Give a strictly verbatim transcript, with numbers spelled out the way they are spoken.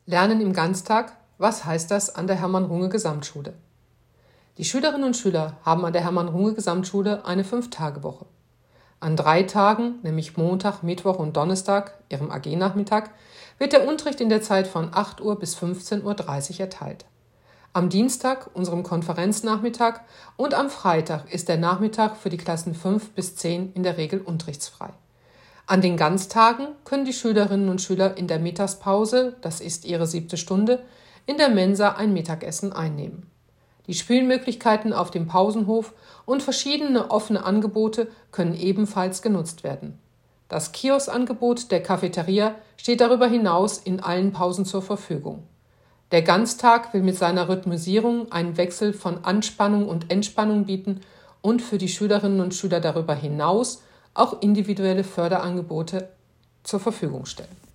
Lernen im Ganztag, was heißt das an der Hermann-Runge-Gesamtschule? Die Schülerinnen und Schüler haben an der Hermann-Runge-Gesamtschule eine Fünf-Tage-Woche. An drei Tagen, nämlich Montag, Mittwoch und Donnerstag, ihrem A G-Nachmittag, wird der Unterricht in der Zeit von acht Uhr bis fünfzehn Uhr dreißig erteilt. Am Dienstag, unserem Konferenznachmittag, und am Freitag ist der Nachmittag für die Klassen fünf bis zehn in der Regel unterrichtsfrei. An den Ganztagen können die Schülerinnen und Schüler in der Mittagspause, das ist ihre siebte Stunde, in der Mensa ein Mittagessen einnehmen. Die Spielmöglichkeiten auf dem Pausenhof und verschiedene offene Angebote können ebenfalls genutzt werden. Das Kioskangebot der Cafeteria steht darüber hinaus in allen Pausen zur Verfügung. Der Ganztag will mit seiner Rhythmisierung einen Wechsel von Anspannung und Entspannung bieten und für die Schülerinnen und Schüler darüber hinaus auch individuelle Förderangebote zur Verfügung stellen.